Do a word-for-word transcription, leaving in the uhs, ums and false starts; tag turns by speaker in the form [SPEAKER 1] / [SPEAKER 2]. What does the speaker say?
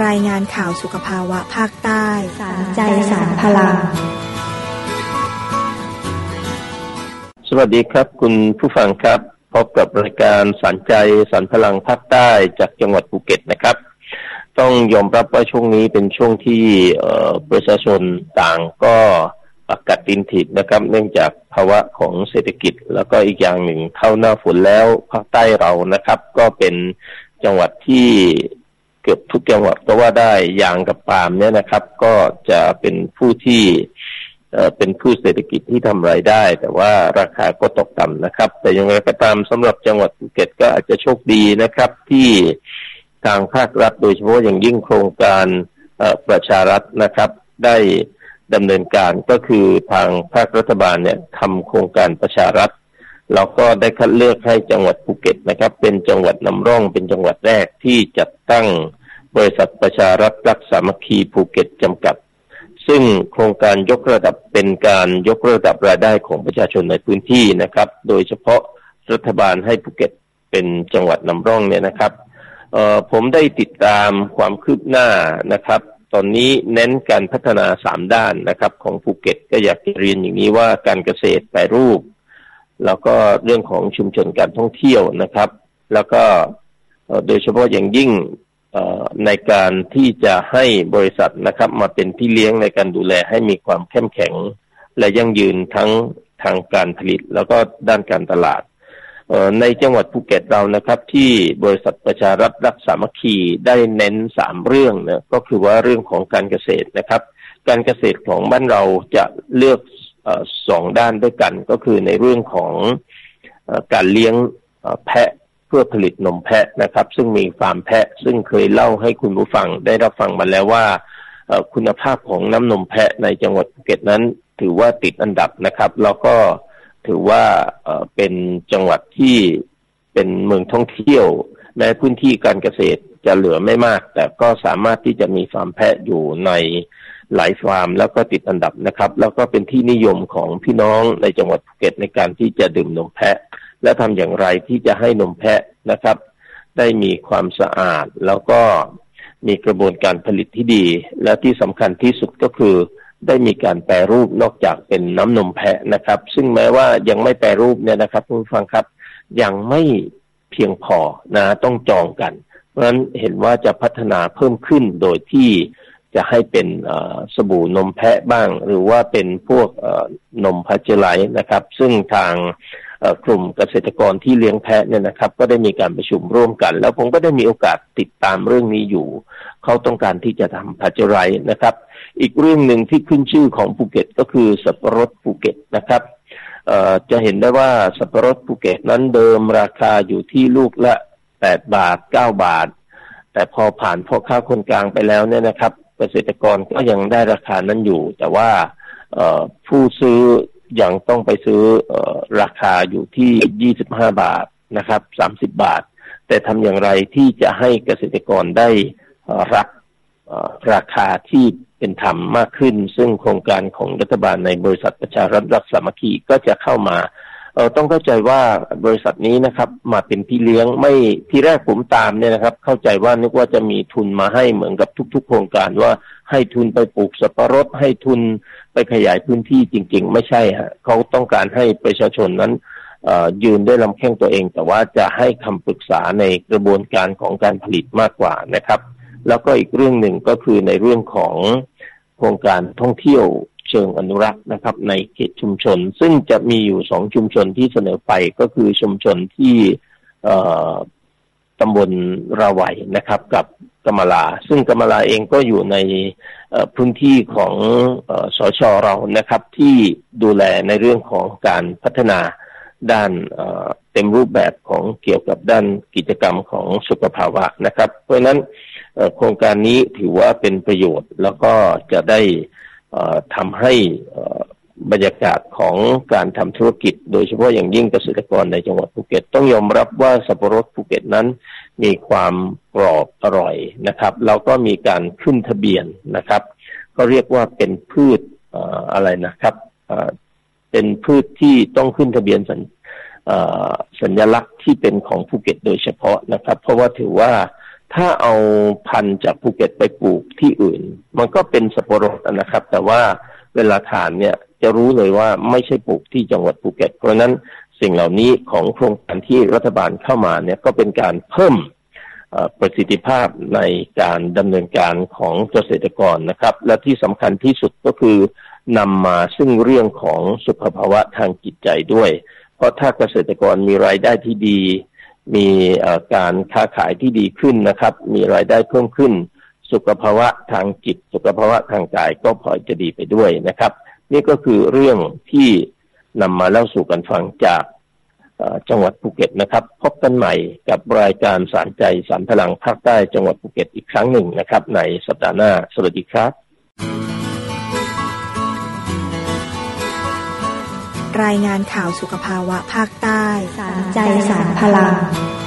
[SPEAKER 1] รายงานข่าวสุขภาวะภาคใต้
[SPEAKER 2] สารใจสารพลัง
[SPEAKER 3] สวัสดีครับคุณผู้ฟังครับพบกับรายการสารใจสารพลังภาคใต้จากจังหวัดภูเก็ตนะครับต้องยอมรับว่าช่วงนี้เป็นช่วงที่ประชาชนต่างก็กัดดินถิดนะครับเนื่องจากภาวะของเศรษฐกิจแล้วก็อีกอย่างหนึ่งเข้าหน้าฝนแล้วภาคใต้เรานะครับก็เป็นจังหวัดที่เกือบทุกจังหวัดก็ว่าได้ยางกับปาล์มเนี่ยนะครับก็จะเป็นผู้ที่เอ่อเป็นผู้เศรษฐกิจที่ทำรายได้แต่ว่าราคาก็ตกต่ำนะครับแต่ยังไงก็ตามสำหรับจังหวัดภูเก็ตก็อาจจะโชคดีนะครับที่ทางภาครัฐโดยเฉพาะอย่างยิ่งโครงการเอ่อประชารัฐนะครับได้ดำเนินการก็คือทางภาครัฐบาลเนี่ยทำโครงการประชารัฐแล้วก็ได้คัดเลือกให้จังหวัดภูเก็ตนะครับเป็นจังหวัดนำร่องเป็นจังหวัดแรกที่จัดตั้งบริษัทประชารัฐรักสามัคคีภูเก็ตจำกัดซึ่งโครงการยกระดับเป็นการยกระดับรายได้ของประชาชนในพื้นที่นะครับโดยเฉพาะรัฐบาลให้ภูเก็ตเป็นจังหวัดนำร่องเนี่ยนะครับเอ่อผมได้ติดตามความคืบหน้านะครับตอนนี้เน้นการพัฒนาสามด้านนะครับของภูเก็ตก็อยากจะเรียนอย่างนี้ว่าการเกษตรแปรรูปแล้วก็เรื่องของชุมชนการท่องเที่ยวนะครับแล้วก็โดยเฉพาะอย่างยิ่งในการที่จะให้บริษัทนะครับมาเป็นพี่เลี้ยงในการดูแลให้มีความเข้มแข็งและยั่งยืนทั้งทางการผลิตแล้วก็ด้านการตลาดในจังหวัดภูเก็ตเรานะครับที่บริษัทประชารัฐรักสามัคคีได้เน้นสามเรื่องนะก็คือว่าเรื่องของการเกษตรนะครับการเกษตรของบ้านเราจะเลือกสองด้านด้วยกันก็คือในเรื่องของการเลี้ยงแพะเพื่อผลิตนมแพะนะครับซึ่งมีฟาร์มแพะซึ่งเคยเล่าให้คุณผู้ฟังได้รับฟังมาแล้วว่าคุณภาพของน้ำนมแพะในจังหวัดภูเก็ตนั้นถือว่าติดอันดับนะครับแล้วก็ถือว่าเป็นจังหวัดที่เป็นเมืองท่องเที่ยวแม้พื้นที่การเกษตรจะเหลือไม่มากแต่ก็สามารถที่จะมีฟาร์มแพะอยู่ในหลายฟาร์มแล้วก็ติดอันดับนะครับแล้วก็เป็นที่นิยมของพี่น้องในจังหวัดภูเก็ตในการที่จะดื่มนมแพะและทำอย่างไรที่จะให้นมแพะนะครับได้มีความสะอาดแล้วก็มีกระบวนการผลิตที่ดีและที่สำคัญที่สุดก็คือได้มีการแปรรูปนอกจากเป็นน้ำนมแพะนะครับซึ่งแม้ว่ายังไม่แปรรูปเนี่ยนะครับคุณผู้ฟังครับยังไม่เพียงพอนะต้องจองกันเพราะฉะนั้นเห็นว่าจะพัฒนาเพิ่มขึ้นโดยที่จะให้เป็นสบู่นมแพะบ้างหรือว่าเป็นพวกนมพัชไลท์นะครับซึ่งทางกลุ่มเกษตรกรที่เลี้ยงแพะเนี่ยนะครับก็ได้มีการประชุมร่วมกันแล้วผมก็ได้มีโอกาสติดตามเรื่องนี้อยู่เขาต้องการที่จะทำพัชไลท์นะครับอีกเรื่องหนึ่งที่ขึ้นชื่อของภูเก็ตก็คือสับปะรดภูเก็ตนะครับจะเห็นได้ว่าสับปะรดภูเก็ตนั้นเดิมราคาอยู่ที่ลูกละแปดบาทเก้าบาทแต่พอผ่านพ่อค้าคนกลางไปแล้วเนี่ยนะครับเกษตรกรก็ยังได้ราคานั้นอยู่แต่ว่าผู้ซื้อยังต้องไปซื้อราคาอยู่ที่ยี่สิบห้าบาทนะครับสามสิบบาทแต่ทำอย่างไรที่จะให้เกษตรกรได้รับราคาที่เป็นธรรมมากขึ้นซึ่งโครงการของรัฐบาลในบริษัทประชารัฐรักสามัคคีก็จะเข้ามาเอ่อต้องเข้าใจว่าบริษัทนี้นะครับมาเป็นพี่เลี้ยงไม่ที่แรกผมตามเนี่ยนะครับเข้าใจว่านึกว่าจะมีทุนมาให้เหมือนกับทุกๆโครงการว่าให้ทุนไปปลูกสับปะรดให้ทุนไปขยายพื้นที่จริงๆไม่ใช่ฮะเขาต้องการให้ประชาชนนั้นเอ่อยืนได้ลำแข้งตัวเองแต่ว่าจะให้คำปรึกษาในกระบวนการของการผลิตมากกว่านะครับแล้วก็อีกเรื่องหนึ่งก็คือในเรื่องของโครงการท่องเที่ยวเชิงอนุรักษ์นะครับในเขตชุมชนซึ่งจะมีอยู่สองชุมชนที่เสนอไปก็คือชุมชนที่ตำบลราวัยนะครับกับกำมะลาซึ่งกำมะลาเองก็อยู่ในพื้นที่ของสช.เรานะครับที่ดูแลในเรื่องของการพัฒนาด้านเต็มรูปแบบของเกี่ยวกับด้านกิจกรรมของสุขภาวะนะครับเพราะฉะนั้นโครงการนี้ถือว่าเป็นประโยชน์แล้วก็จะได้ทำให้บรรยากาศของการทำธุรกิจโดยเฉพาะอย่างยิ่งเกษตรกรในจังหวัดภูเก็ตต้องยอมรับว่าสับปะรดภูเก็ตนั้นมีความกรอบอร่อยนะครับแล้วก็มีการขึ้นทะเบียนนะครับก็เรียกว่าเป็นพืชอะไรนะครับเป็นพืชที่ต้องขึ้นทะเบียนสัญสัญลักษณ์ที่เป็นของภูเก็ตโดยเฉพาะนะครับเพราะว่าถือว่าถ้าเอาพันธุ์จากภูเก็ตไปปลูกที่อื่นมันก็เป็นสับปะรดนะครับแต่ว่าเวลาทานเนี่ยจะรู้เลยว่าไม่ใช่ปลูกที่จังหวัดภูเก็ตเพราะนั้นสิ่งเหล่านี้ของโครงการที่รัฐบาลเข้ามาเนี่ยก็เป็นการเพิ่มประสิทธิภาพในการดำเนินการของเกษตรกรนะครับและที่สำคัญที่สุดก็คือนำมาซึ่งเรื่องของสุขภาวะทางจิตใจด้วยเพราะถ้าเกษตรกรมีรายได้ที่ดีมีการค้าขายที่ดีขึ้นนะครับมีรายได้เพิ่มขึ้นสุขภาวะทางจิตสุขภาวะทางกายก็พลอยจะดีไปด้วยนะครับนี่ก็คือเรื่องที่นำมาเล่าสู่กันฟังจากจังหวัดภูเก็ตนะครับพบกันใหม่กับรายการสารใจสารพลังภาคใต้จังหวัดภูเก็ตอีกครั้งหนึ่งนะครับในสัปดาห์หน้าสวัสดีครับ
[SPEAKER 1] รายงานข่าวสุขภาวะภาคใต้
[SPEAKER 2] สารใจสารพลัง